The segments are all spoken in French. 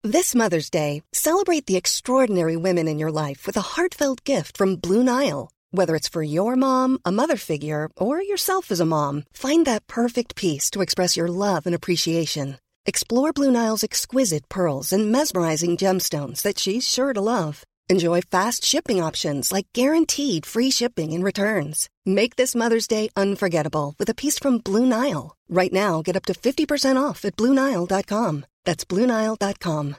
This Mother's Day, celebrate the extraordinary women in your life with a heartfelt gift from Blue Nile. Whether it's for your mom, a mother figure, or yourself as a mom, find that perfect piece to express your love and appreciation. Explore Blue Nile's exquisite pearls and mesmerizing gemstones that she's sure to love. Enjoy fast shipping options like guaranteed free shipping and returns. Make this Mother's Day unforgettable with a piece from Blue Nile. Right now, get up to 50% off at BlueNile.com. That's BlueNile.com.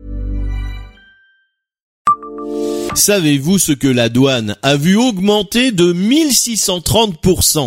Savez-vous ce que la douane a vu augmenter de 1630%?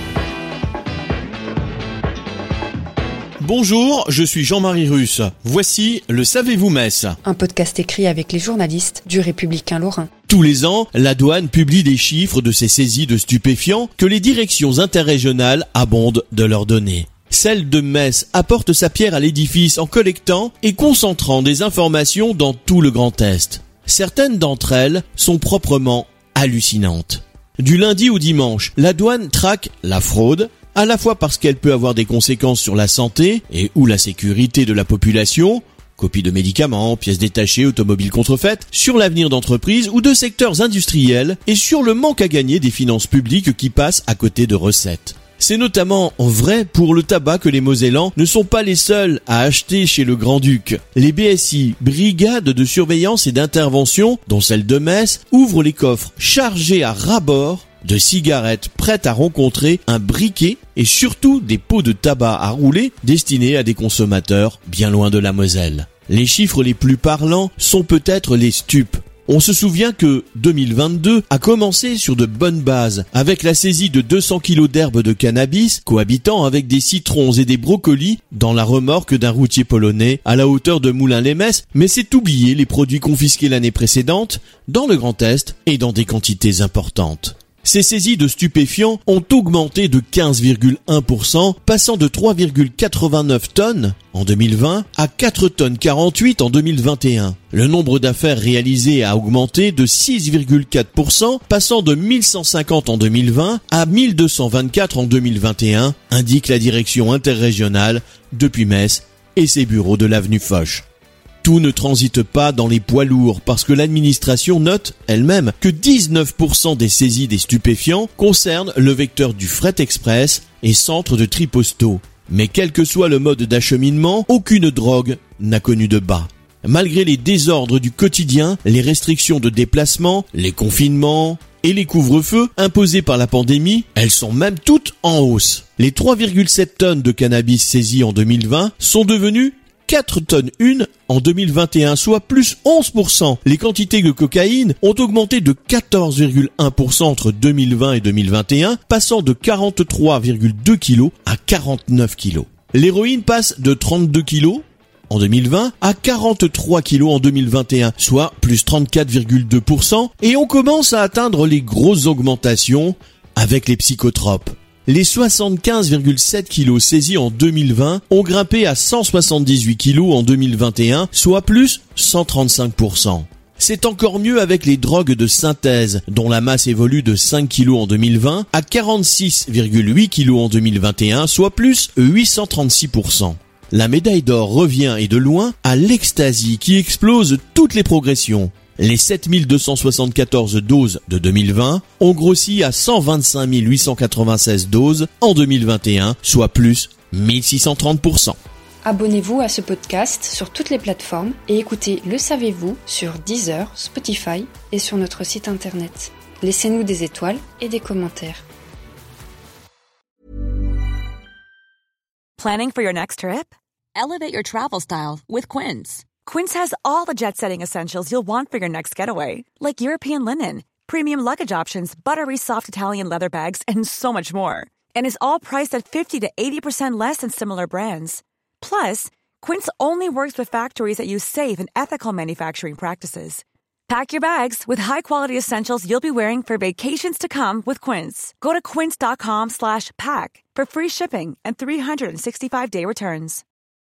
Bonjour, je suis Jean-Marie Russe. Voici le Savez-vous Metz? Un podcast écrit avec les journalistes du Républicain Lorrain. Tous les ans, la douane publie des chiffres de ses saisies de stupéfiants que les directions interrégionales abondent de leur donner. Celle de Metz apporte sa pierre à l'édifice en collectant et concentrant des informations dans tout le Grand Est. Certaines d'entre elles sont proprement hallucinantes. Du lundi au dimanche, la douane traque la fraude, à la fois parce qu'elle peut avoir des conséquences sur la santé et ou la sécurité de la population, copies de médicaments, pièces détachées, automobiles contrefaites, sur l'avenir d'entreprises ou de secteurs industriels et sur le manque à gagner des finances publiques qui passent à côté de recettes. C'est notamment vrai pour le tabac que les Mosellans ne sont pas les seuls à acheter chez le Grand-Duc. Les BSI, brigades de surveillance et d'intervention, dont celle de Metz, ouvrent les coffres chargés à ras-bord de cigarettes prêtes à rencontrer un briquet et surtout des pots de tabac à rouler destinés à des consommateurs bien loin de la Moselle. Les chiffres les plus parlants sont peut-être les stupes. On se souvient que 2022 a commencé sur de bonnes bases, avec la saisie de 200 kilos d'herbes de cannabis, cohabitant avec des citrons et des brocolis dans la remorque d'un routier polonais à la hauteur de Moulins-les-Metz, mais c'est oublier les produits confisqués l'année précédente, dans le Grand Est et dans des quantités importantes. Ces saisies de stupéfiants ont augmenté de 15,1%, passant de 3,89 tonnes en 2020 à 4 tonnes 48 en 2021. Le nombre d'affaires réalisées a augmenté de 6,4%, passant de 1150 en 2020 à 1224 en 2021, indique la direction interrégionale depuis Metz et ses bureaux de l'avenue Foch. Tout ne transite pas dans les poids lourds parce que l'administration note elle-même que 19% des saisies des stupéfiants concernent le vecteur du fret express et centre de tri postaux. Mais quel que soit le mode d'acheminement, aucune drogue n'a connu de bas. Malgré les désordres du quotidien, les restrictions de déplacement, les confinements et les couvre-feux imposés par la pandémie, elles sont même toutes en hausse. Les 3,7 tonnes de cannabis saisies en 2020 sont devenues 4 tonnes 1 en 2021, soit plus 11%. Les quantités de cocaïne ont augmenté de 14,1% entre 2020 et 2021, passant de 43,2 kg à 49 kg. L'héroïne passe de 32 kg en 2020 à 43 kg en 2021, soit plus 34,2%. Et on commence à atteindre les grosses augmentations avec les psychotropes. Les 75,7 kilos saisis en 2020 ont grimpé à 178 kilos en 2021, soit plus 135%. C'est encore mieux avec les drogues de synthèse, dont la masse évolue de 5 kilos en 2020 à 46,8 kilos en 2021, soit plus 836%. La médaille d'or revient et de loin à l'ecstasy qui explose toutes les progressions. Les 7274 doses de 2020 ont grossi à 125 896 doses en 2021, soit plus 1630%. Abonnez-vous à ce podcast sur toutes les plateformes et écoutez Le Savez-vous sur Deezer, Spotify et sur notre site internet. Laissez-nous des étoiles et des commentaires. Planning for your next trip? Elevate your travel style with Quince. Quince has all the jet-setting essentials you'll want for your next getaway, like European linen, premium luggage options, buttery soft Italian leather bags, and so much more. And is all priced at 50 to 80% less than similar brands. Plus, Quince only works with factories that use safe and ethical manufacturing practices. Pack your bags with high-quality essentials you'll be wearing for vacations to come with Quince. Go to quince.com/pack for free shipping and 365-day returns.